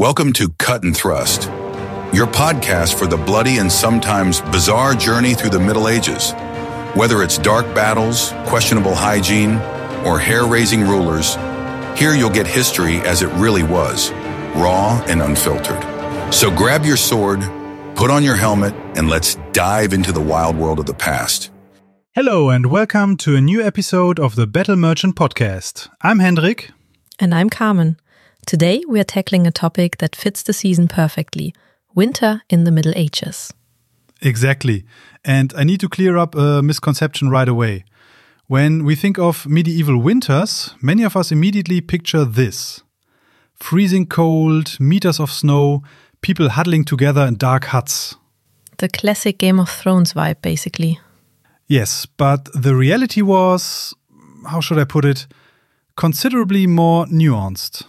Welcome to Cut and Thrust, your podcast for the bloody and sometimes bizarre journey through the Middle Ages. Whether it's dark battles, questionable hygiene, or hair-raising rulers, here you'll get history as it really was, raw and unfiltered. So grab your sword, put on your helmet, and let's dive into the wild world of the past. Hello and welcome to a new episode of the Battle Merchant Podcast. I'm Hendrik. And I'm Carmen. Today we are tackling a topic that fits the season perfectly: winter in the Middle Ages. Exactly. And I need to clear up a misconception right away. When we think of medieval winters, many of us immediately picture this: freezing cold, meters of snow, people huddling together in dark huts. The classic Game of Thrones vibe, basically. Yes, but the reality was, how should I put it, considerably more nuanced.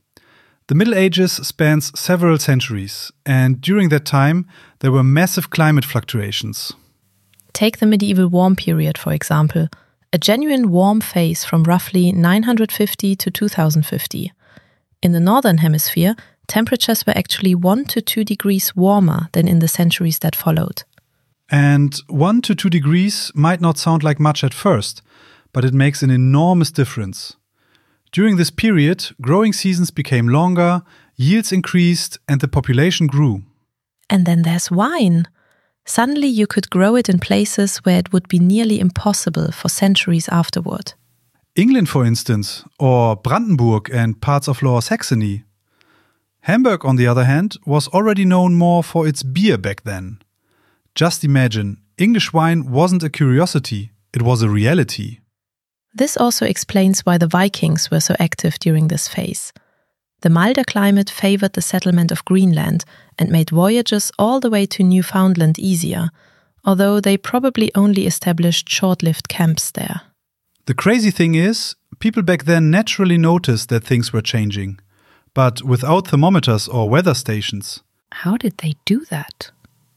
The Middle Ages spans several centuries, and during that time there were massive climate fluctuations. Take the medieval warm period, for example, a genuine warm phase from roughly 950 to 2050. In the Northern Hemisphere, temperatures were actually 1 to 2 degrees warmer than in the centuries that followed. And 1 to 2 degrees might not sound like much at first, but it makes an enormous difference. During this period, growing seasons became longer, yields increased, and the population grew. And then there's wine. Suddenly you could grow it in places where it would be nearly impossible for centuries afterward. England, for instance, or Brandenburg and parts of Lower Saxony. Hamburg, on the other hand, was already known more for its beer back then. Just imagine, English wine wasn't a curiosity, it was a reality. This also explains why the Vikings were so active during this phase. The milder climate favored the settlement of Greenland and made voyages all the way to Newfoundland easier, although they probably only established short-lived camps there. The crazy thing is, people back then naturally noticed that things were changing, but without thermometers or weather stations. How did they do that?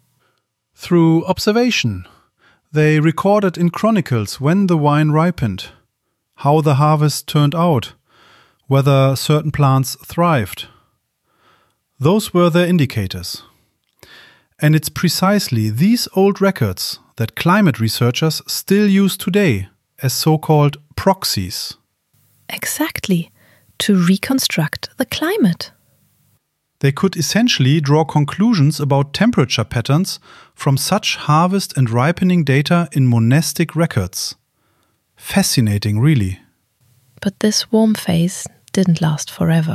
Through observation. They recorded in chronicles when the wine ripened, how the harvest turned out, whether certain plants thrived. Those were their indicators. And it's precisely these old records that climate researchers still use today as so-called proxies. Exactly, to reconstruct the climate. They could essentially draw conclusions about temperature patterns from such harvest and ripening data in monastic records. Fascinating, really. But this warm phase didn't last forever.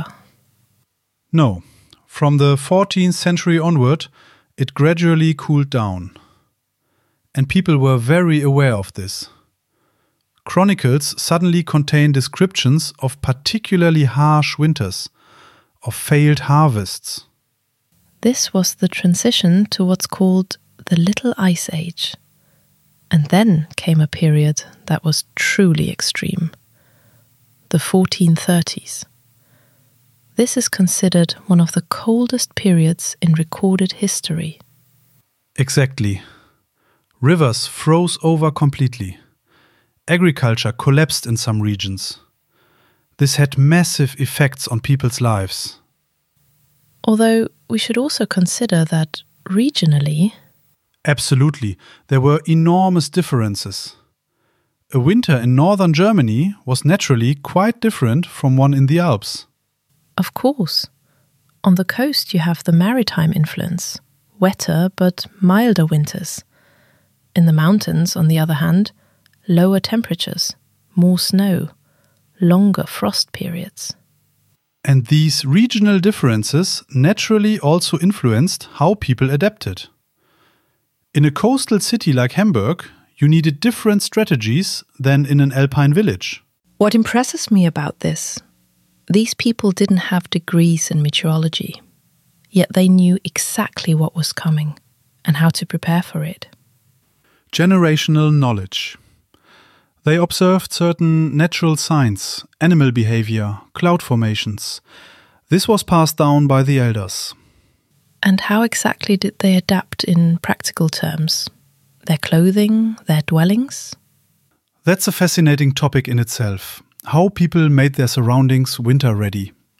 No. From the 14th century onward, it gradually cooled down. And people were very aware of this. Chronicles suddenly contain descriptions of particularly harsh winters, of failed harvests. This was the transition to what's called the Little Ice Age. And then came a period that was truly extreme. The 1430s. This is considered one of the coldest periods in recorded history. Exactly. Rivers froze over completely. Agriculture collapsed in some regions. This had massive effects on people's lives. Although we should also consider that regionally... Absolutely, there were enormous differences. A winter in northern Germany was naturally quite different from one in the Alps. Of course. On the coast you have the maritime influence, wetter but milder winters. In the mountains, on the other hand, lower temperatures, more snow, longer frost periods. And these regional differences naturally also influenced how people adapted. In a coastal city like Hamburg, you needed different strategies than in an alpine village. What impresses me about this, these people didn't have degrees in meteorology, yet they knew exactly what was coming and how to prepare for it. Generational knowledge. They observed certain natural signs, animal behavior, cloud formations. This was passed down by the elders. And how exactly did they adapt in practical terms? Their clothing, their dwellings? That's a fascinating topic in itself. How people made their surroundings winter ready.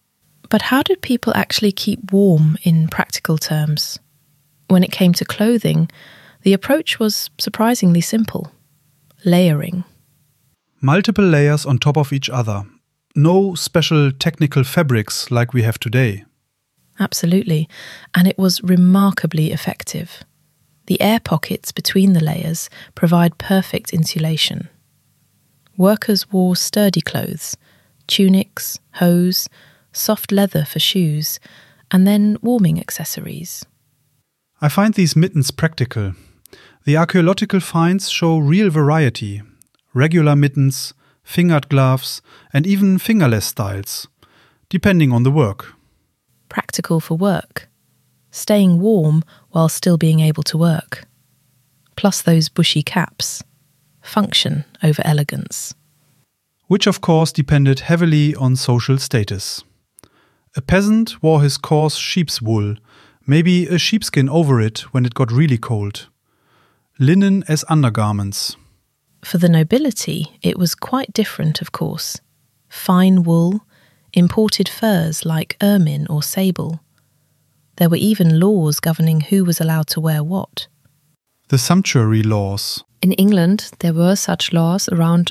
But how did people actually keep warm in practical terms? When it came to clothing, the approach was surprisingly simple. Layering. Multiple layers on top of each other. No special technical fabrics like we have today. Absolutely, and it was remarkably effective. The air pockets between the layers provide perfect insulation. Workers wore sturdy clothes, tunics, hose, soft leather for shoes, and then warming accessories. I find these mittens practical. The archaeological finds show real variety. Regular mittens, fingered gloves, and even fingerless styles, depending on the work. Practical for work, staying warm while still being able to work. Plus those bushy caps, function over elegance. Which of course depended heavily on social status. A peasant wore his coarse sheep's wool, maybe a sheepskin over it when it got really cold. Linen as undergarments. For the nobility, it was quite different, of course. Fine wool, imported furs like ermine or sable. There were even laws governing who was allowed to wear what. The sumptuary laws. In England, there were such laws around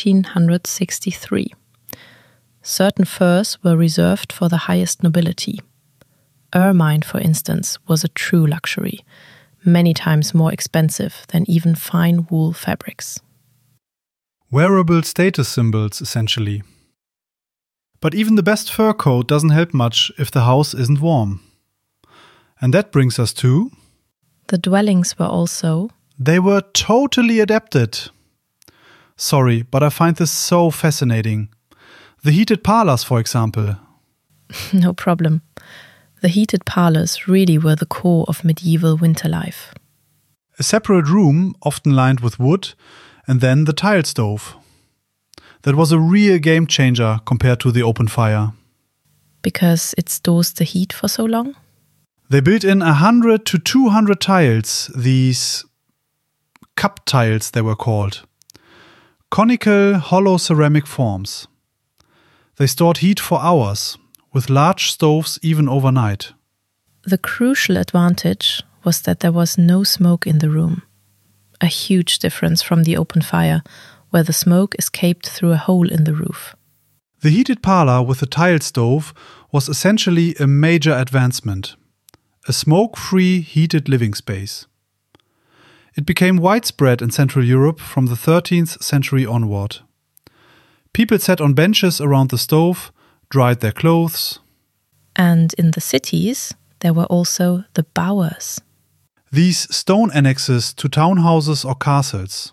1363. Certain furs were reserved for the highest nobility. Ermine, for instance, was a true luxury, many times more expensive than even fine wool fabrics. Wearable status symbols, essentially. But even the best fur coat doesn't help much if the house isn't warm. And that brings us to... The dwellings were also... They were totally adapted. Sorry, but I find this so fascinating. The heated parlors, for example. No problem. The heated parlors really were the core of medieval winter life. A separate room, often lined with wood, and then the tile stove. That was a real game changer compared to the open fire. Because it stores the heat for so long? They built in 100 to 200 tiles, these cup tiles they were called. Conical, hollow ceramic forms. They stored heat for hours, with large stoves even overnight. The crucial advantage was that there was no smoke in the room. A huge difference from the open fire, where the smoke escaped through a hole in the roof. The heated parlor with the tile stove was essentially a major advancement. A smoke-free heated living space. It became widespread in Central Europe from the 13th century onward. People sat on benches around the stove, dried their clothes. And in the cities, there were also the bowers. These stone annexes to townhouses or castles.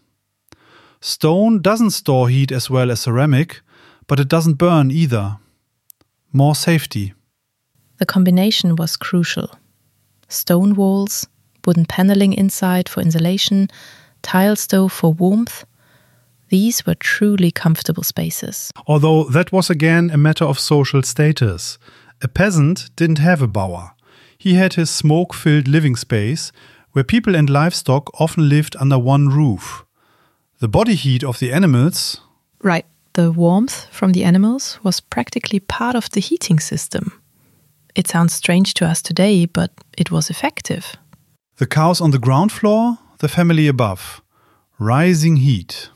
Stone doesn't store heat as well as ceramic, but it doesn't burn either. More safety. The combination was crucial. Stone walls, wooden paneling inside for insulation, tile stove for warmth. These were truly comfortable spaces. Although that was again a matter of social status. A peasant didn't have a bower. He had his smoke-filled living space, where people and livestock often lived under one roof. The body heat of the animals... Right, the warmth from the animals was practically part of the heating system. It sounds strange to us today, but it was effective. The cows on the ground floor, the family above. Rising heat.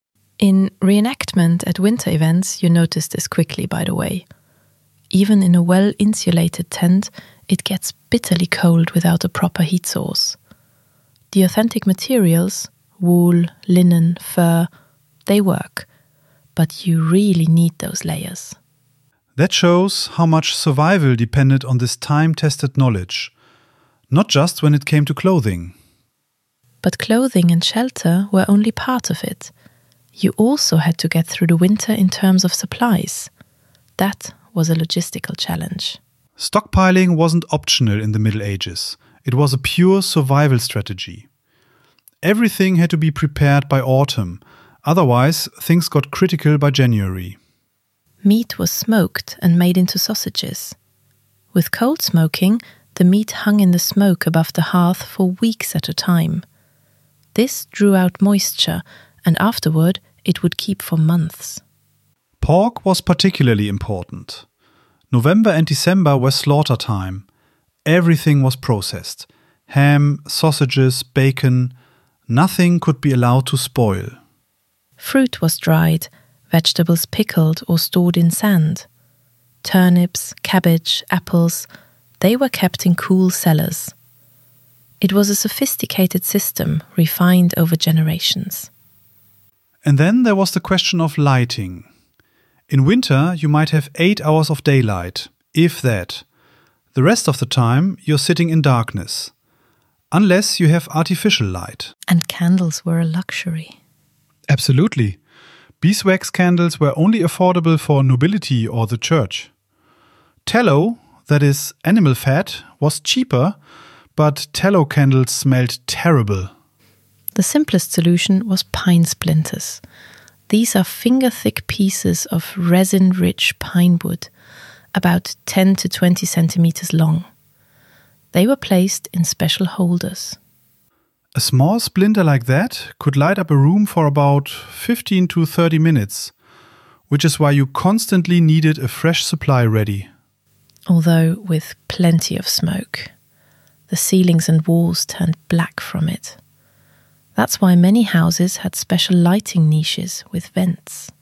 In reenactment at winter events, you notice this quickly, by the way. Even in a well-insulated tent, it gets bitterly cold without a proper heat source. The authentic materials, wool, linen, fur, they work. But you really need those layers. That shows how much survival depended on this time-tested knowledge. Not just when it came to clothing. But clothing and shelter were only part of it. You also had to get through the winter in terms of supplies. That was a logistical challenge. Stockpiling wasn't optional in the Middle Ages. It was a pure survival strategy. Everything had to be prepared by autumn, otherwise things got critical by January. Meat was smoked and made into sausages. With cold smoking, the meat hung in the smoke above the hearth for weeks at a time. This drew out moisture, and afterward it would keep for months. Pork was particularly important. November and December were slaughter time. Everything was processed. Ham, sausages, bacon. Nothing could be allowed to spoil. Fruit was dried, vegetables pickled or stored in sand. Turnips, cabbage, apples, they were kept in cool cellars. It was a sophisticated system, refined over generations. And then there was the question of lighting. In winter, you might have 8 hours of daylight, if that. The rest of the time, you're sitting in darkness. Unless you have artificial light. And candles were a luxury. Absolutely. Beeswax candles were only affordable for nobility or the church. Tallow, that is animal fat, was cheaper, but tallow candles smelled terrible. The simplest solution was pine splinters. These are finger-thick pieces of resin-rich pine wood, about 10 to 20 centimeters long. They were placed in special holders. A small splinter like that could light up a room for about 15 to 30 minutes, which is why you constantly needed a fresh supply ready. Although with plenty of smoke. The ceilings and walls turned black from it. That's why many houses had special lighting niches with vents.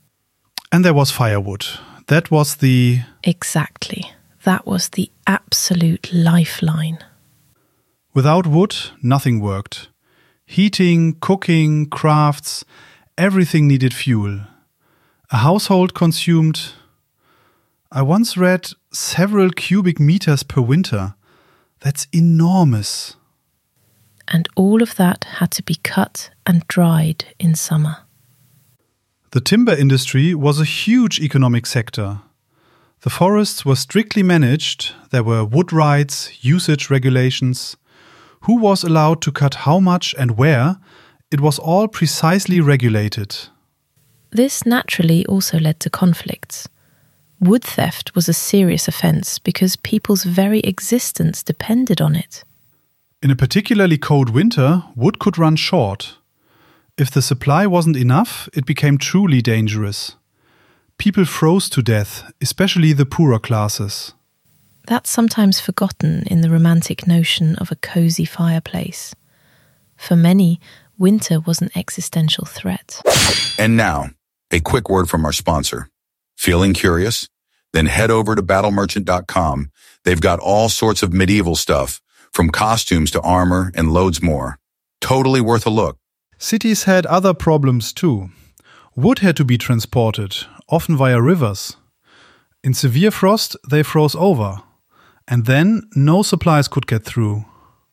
And there was firewood. That was the... Exactly. That was the absolute lifeline. Without wood, nothing worked. Heating, cooking, crafts, everything needed fuel. A household consumed, I once read, several cubic meters per winter. That's enormous. And all of that had to be cut and dried in summer. The timber industry was a huge economic sector. The forests were strictly managed. There were wood rights, usage regulations. Who was allowed to cut how much and where? It was all precisely regulated. This naturally also led to conflicts. Wood theft was a serious offence because people's very existence depended on it. In a particularly cold winter, wood could run short. If the supply wasn't enough, it became truly dangerous. People froze to death, especially the poorer classes. That's sometimes forgotten in the romantic notion of a cosy fireplace. For many, winter was an existential threat. And now, a quick word from our sponsor. Feeling curious? Then head over to battlemerchant.com. They've got all sorts of medieval stuff, from costumes to armor and loads more. Totally worth a look. Cities had other problems too. Wood had to be transported, often via rivers. In severe frost, they froze over. And then no supplies could get through.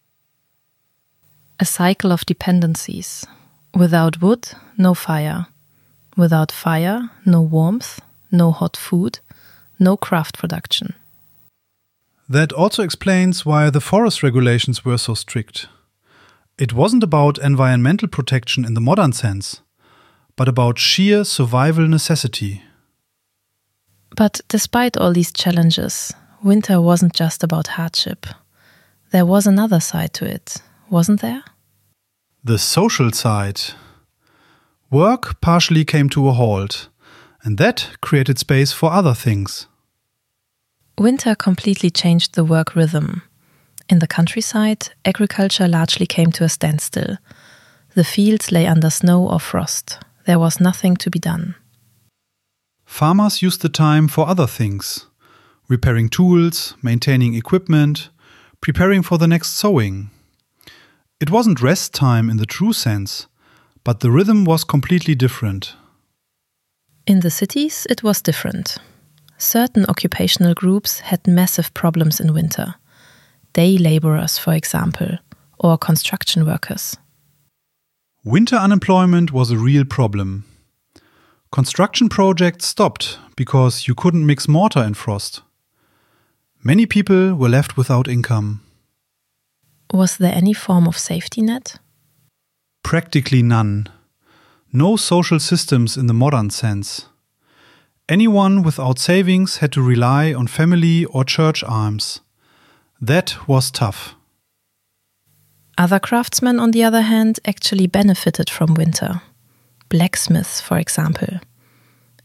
A cycle of dependencies. Without wood, no fire. Without fire, no warmth, no hot food, no craft production. That also explains why the forest regulations were so strict. It wasn't about environmental protection in the modern sense, but about sheer survival necessity. But despite all these challenges, winter wasn't just about hardship. There was another side to it, wasn't there? The social side. Work partially came to a halt, and that created space for other things. Winter completely changed the work rhythm. In the countryside, agriculture largely came to a standstill. The fields lay under snow or frost. There was nothing to be done. Farmers used the time for other things. Repairing tools, maintaining equipment, preparing for the next sowing. It wasn't rest time in the true sense, but the rhythm was completely different. In the cities, it was different. Certain occupational groups had massive problems in winter. Day laborers, for example, or construction workers. Winter unemployment was a real problem. Construction projects stopped because you couldn't mix mortar in frost. Many people were left without income. Was there any form of safety net? Practically none. No social systems in the modern sense. Anyone without savings had to rely on family or church alms. That was tough. Other craftsmen, on the other hand, actually benefited from winter. Blacksmiths, for example.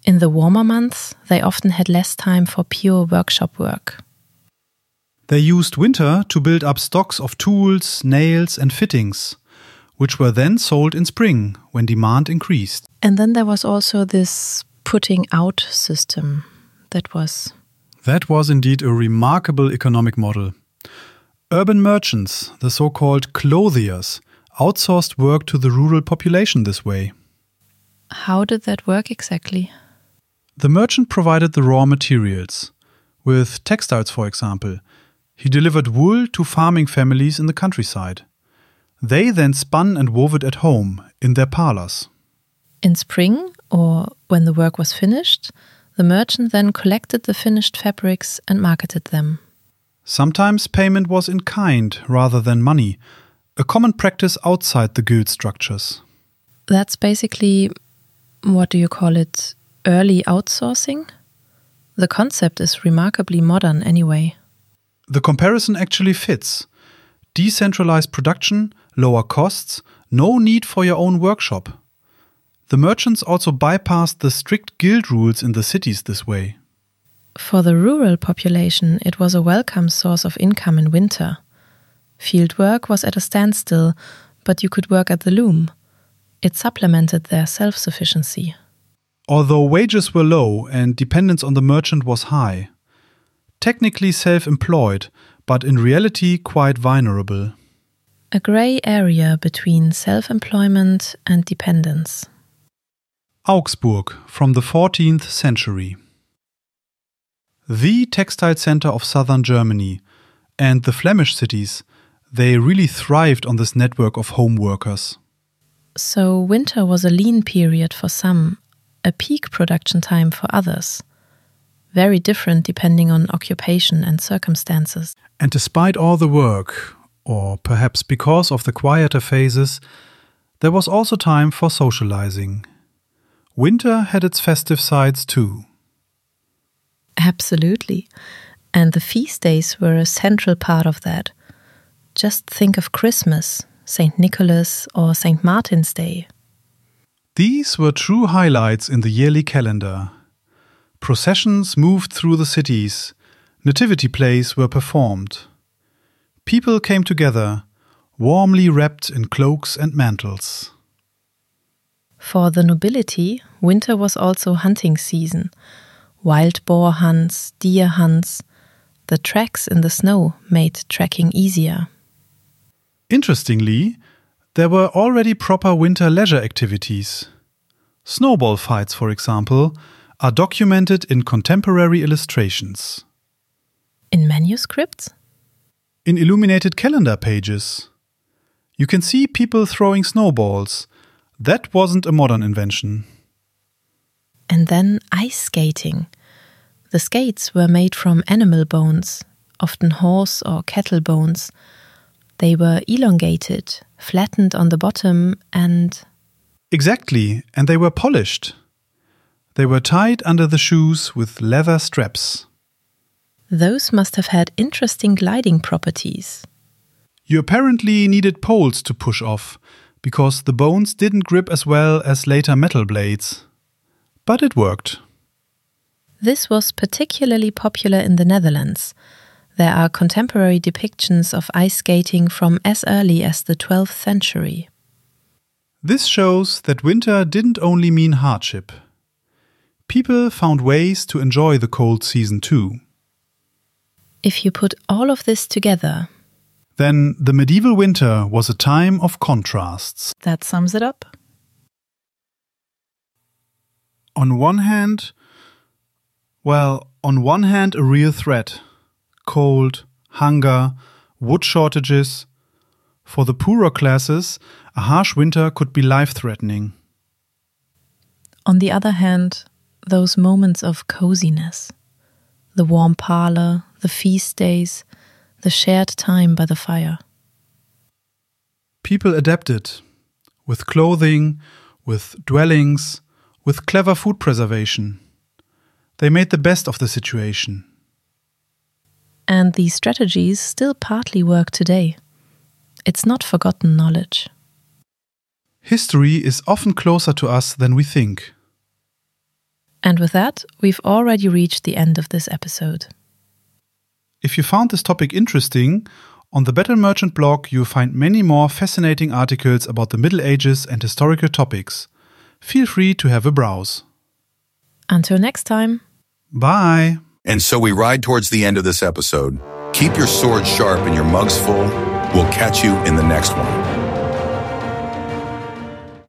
In the warmer months, they often had less time for pure workshop work. They used winter to build up stocks of tools, nails, and fittings, which were then sold in spring when demand increased. And then there was also this putting out system that was indeed a remarkable economic model. Urban merchants, the so-called clothiers, outsourced work to the rural population this way. How did that work exactly? The merchant provided the raw materials. With textiles, for example, he delivered wool to farming families in the countryside. They then spun and wove it at home, in their parlors. In spring, or when the work was finished, the merchant then collected the finished fabrics and marketed them. Sometimes payment was in kind rather than money, a common practice outside the guild structures. That's basically, what do you call it, early outsourcing? The concept is remarkably modern anyway. The comparison actually fits. Decentralized production, lower costs, no need for your own workshop. The merchants also bypassed the strict guild rules in the cities this way. For the rural population, it was a welcome source of income in winter. Field work was at a standstill, but you could work at the loom. It supplemented their self-sufficiency. Although wages were low and dependence on the merchant was high. Technically self-employed, but in reality quite vulnerable. A grey area between self-employment and dependence. Augsburg, from the 14th century. The textile center of southern Germany, and the Flemish cities, they really thrived on this network of home workers. So winter was a lean period for some, a peak production time for others. Very different depending on occupation and circumstances. And despite all the work, or perhaps because of the quieter phases, there was also time for socializing. Winter had its festive sides too. Absolutely. And the feast days were a central part of that. Just think of Christmas, St. Nicholas or St. Martin's Day. These were true highlights in the yearly calendar. Processions moved through the cities, nativity plays were performed. People came together, warmly wrapped in cloaks and mantles. For the nobility, winter was also hunting season. Wild boar hunts, deer hunts. The tracks in the snow made trekking easier. Interestingly, there were already proper winter leisure activities. Snowball fights, for example, are documented in contemporary illustrations. In manuscripts? In illuminated calendar pages. You can see people throwing snowballs. That wasn't a modern invention. And then ice skating. The skates were made from animal bones, often horse or cattle bones. They were elongated, flattened on the bottom and... Exactly, and they were polished. They were tied under the shoes with leather straps. Those must have had interesting gliding properties. You apparently needed poles to push off, because the bones didn't grip as well as later metal blades. But it worked. This was particularly popular in the Netherlands. There are contemporary depictions of ice skating from as early as the 12th century. This shows that winter didn't only mean hardship. People found ways to enjoy the cold season too. If you put all of this together, then the medieval winter was a time of contrasts. That sums it up. On one hand, a real threat. Cold, hunger, wood shortages. For the poorer classes, a harsh winter could be life-threatening. On the other hand, those moments of coziness. The warm parlor, the feast days, the shared time by the fire. People adapted, with clothing, with dwellings, with clever food preservation. They made the best of the situation. And these strategies still partly work today. It's not forgotten knowledge. History is often closer to us than we think. And with that, we've already reached the end of this episode. If you found this topic interesting, on the Battle Merchant blog you'll find many more fascinating articles about the Middle Ages and historical topics. Feel free to have a browse. Until next time. Bye. And so we ride towards the end of this episode. Keep your sword sharp and your mugs full. We'll catch you in the next one.